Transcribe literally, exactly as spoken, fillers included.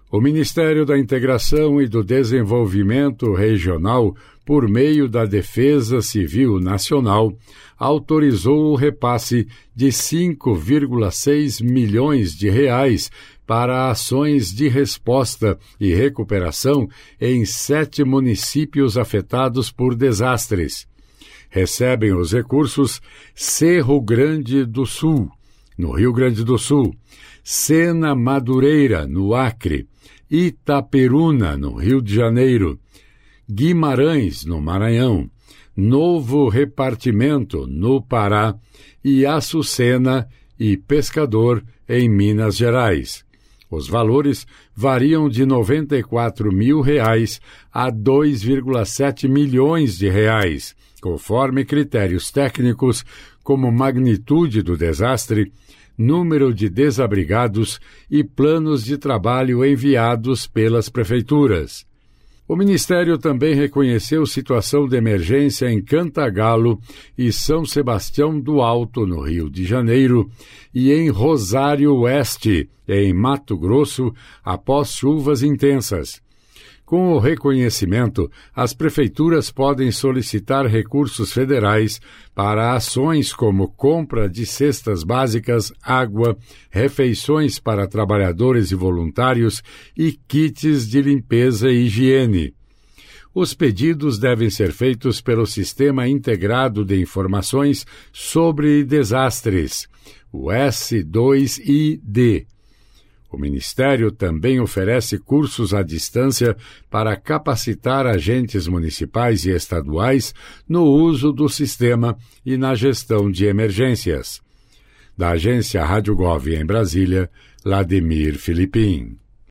O Ministério da Integração e do Desenvolvimento Regional, por meio da Defesa Civil Nacional, autorizou o repasse de cinco vírgula seis milhões de reais para ações de resposta e recuperação em sete municípios afetados por desastres. Recebem os recursos Cerro Grande do Sul, no Rio Grande do Sul, Sena Madureira, no Acre, Itaperuna, no Rio de Janeiro, Guimarães, no Maranhão, Novo Repartimento, no Pará, e Açucena e Pescador, em Minas Gerais. Os valores variam de noventa e quatro mil reais a dois vírgula sete milhões de reais, conforme critérios técnicos como magnitude do desastre, número de desabrigados e planos de trabalho enviados pelas prefeituras. O Ministério também reconheceu situação de emergência em Cantagalo e São Sebastião do Alto, no Rio de Janeiro, e em Rosário Oeste, em Mato Grosso, após chuvas intensas. Com o reconhecimento, as prefeituras podem solicitar recursos federais para ações como compra de cestas básicas, água, refeições para trabalhadores e voluntários e kits de limpeza e higiene. Os pedidos devem ser feitos pelo Sistema Integrado de Informações sobre Desastres, o S dois I D. O Ministério também oferece cursos à distância para capacitar agentes municipais e estaduais no uso do sistema e na gestão de emergências. Da agência Rádio Gov em Brasília, Ladimir Filipim.